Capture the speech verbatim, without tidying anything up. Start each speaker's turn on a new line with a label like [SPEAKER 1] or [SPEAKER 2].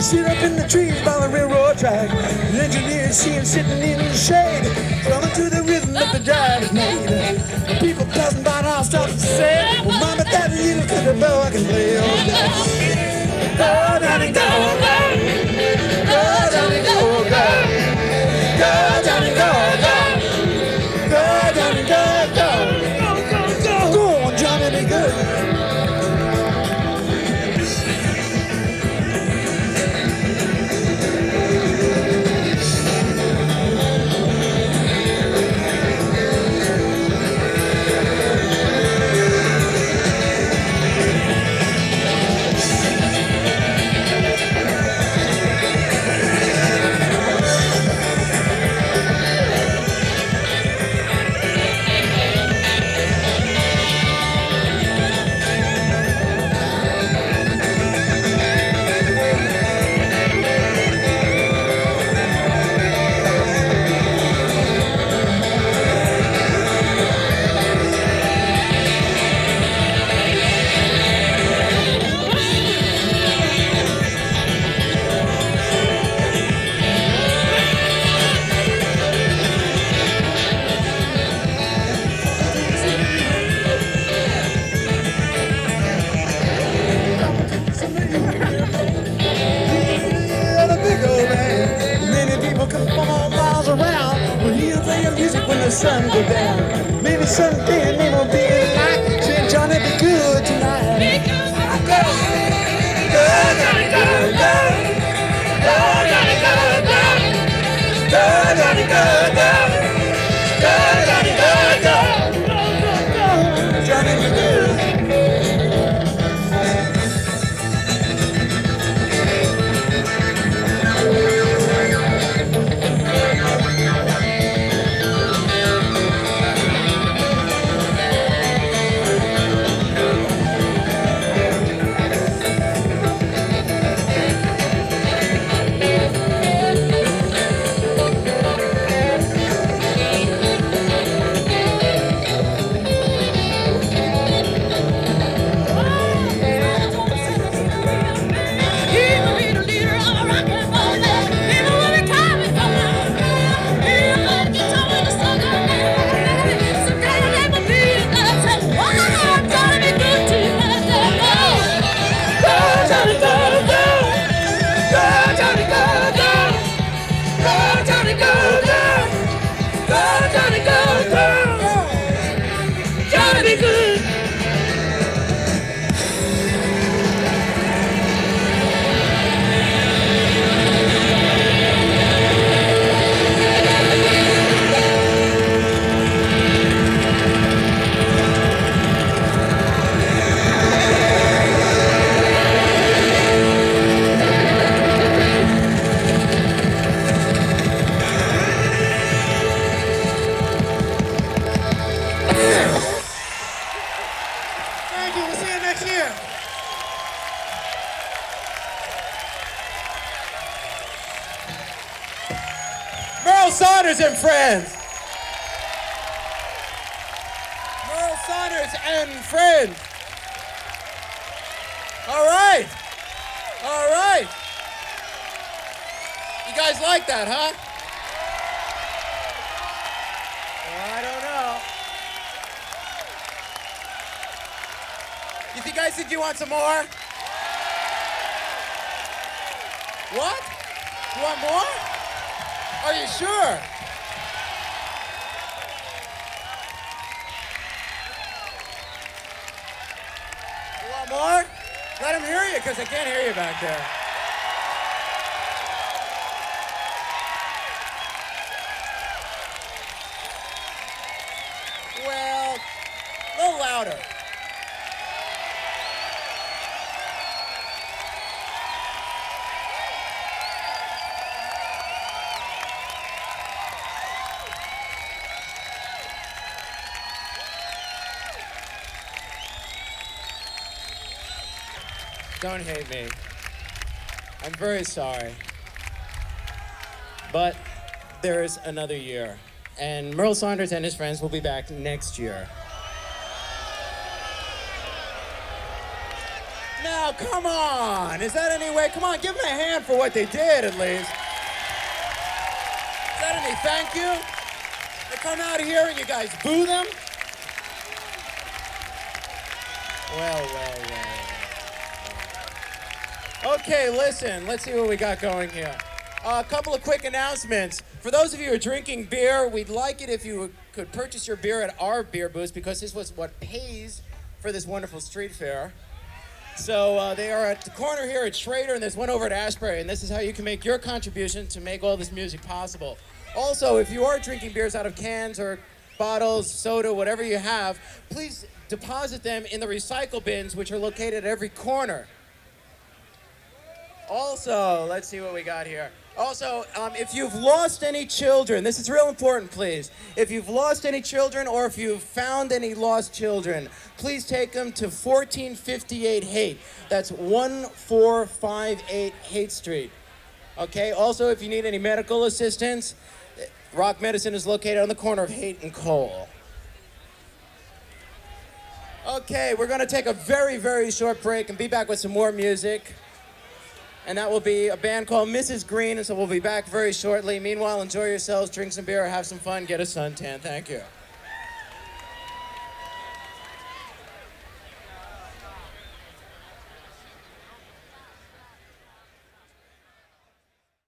[SPEAKER 1] sit up in the trees by the railroad track. The engineers see him sitting in the shade, drumming to the rhythm that the driver's made. The people passing by now start to say, well, mama, daddy, you look at the bow I can play all day. Go, Johnny, go, go. Go, Johnny, go, go. Go, Johnny, go, go. Go, Johnny, go, go. Go, go, go. Go on, Johnny, be good. The sun go down. Maybe someday they will be like saying, Johnny, be good tonight. Go, go, Johnny, go, go. Go, Johnny, go, go. Go, Johnny, go, go. Go, Johnny, go, go. Go, go, go. Johnny, be good.
[SPEAKER 2] Saunders and friends. Merle Saunders and friends. All right. All right. You guys like that, huh? Well, I don't know. You think guys think you want some more? What? You want more? Are you sure? You want more? Let him hear you, because I can't hear you back there. Well, a little louder. Don't hate me. I'm very sorry. But there is another year. And Merle Saunders and his friends will be back next year. Now, Now, come on. Is that any way? Come on, give them a hand for what they did, at least. Is that any thank you? They come out here and you guys boo them? Well, well, well. Okay, listen. Let's see what we got going here. Uh, a couple of quick announcements. For those of you who are drinking beer, we'd like it if you could purchase your beer at our beer booths because this was what pays for this wonderful street fair. So uh, they are at the corner here at Schrader, and there's one over at Ashbury, and this is how you can make your contribution to make all this music possible. Also, if you are drinking beers out of cans or bottles, soda, whatever you have, please deposit them in the recycle bins, which are located at every corner. Also, let's see what we got here. Also, um, if you've lost any children, this is real important, please. If you've lost any children or if you've found any lost children, please take them to fourteen fifty-eight Haight. That's one four five eight Haight Street. Okay, also, if you need any medical assistance, Rock Medicine is located on the corner of Haight and Cole. Okay, we're going to take a very, very short break and be back with some more music. And that will be a band called Missus Green, and so we'll be back very shortly. Meanwhile, enjoy yourselves, drink some beer, have some fun, get a suntan. Thank you.